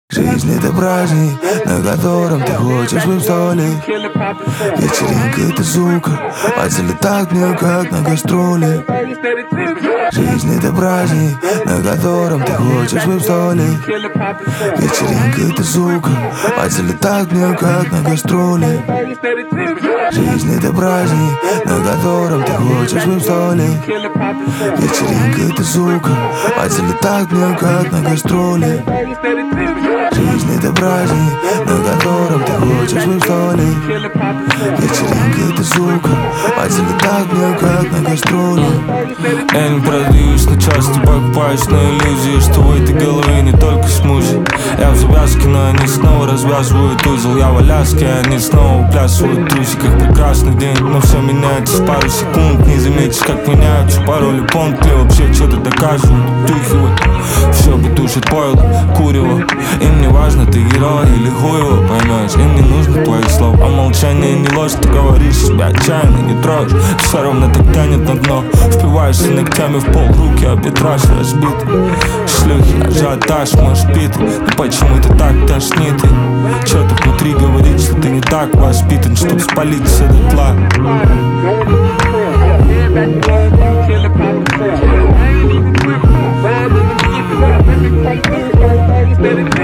Жизнь — это праздник, на котором ты хочешь быть в столе. Вечеринка — это сука, а залетает мне как на гастроли. Жизнь — это праздник, на котором ты хочешь быть в столе. Вечеринка — это сука, а залетает мне как на гастроли. Жизнь — это праздник, на котором ты хочешь быть в столе. Вечеринка — это сука, а залетает мне как на гастроли. Жизнь — это праздник, на котором ты хочешь быть в столе. Вечеринка — это сука, а залетает мне как на гастроли. Я не продаюсь на части, покупаюсь на иллюзии, что в этой голове не только смузи. Я в завязке, но они снова развязывают узел. Я в Аляске, они снова плясывают труси. Как прекрасный день, но все меняется в пару секунд. Не заметишь, как меняются пароли, помнят ли вообще что-то доказывают. Втюхивают, все потушит пойло, курево. Им не важно, ты герой или хуево, поймешь. Им не нужно твоих слов, а молчание не ложь. Ты говоришь себя отчаянно, не троишь. Все равно так тянет на дно. Впиваешься ногтями в пол, руки арбитраж разбиты. Шлюхи, ажиотаж, может битый. Но почему ты так тошнит? И что-то внутри говорит, что ты не так воспитан, чтоб спалиться дотла. Baby,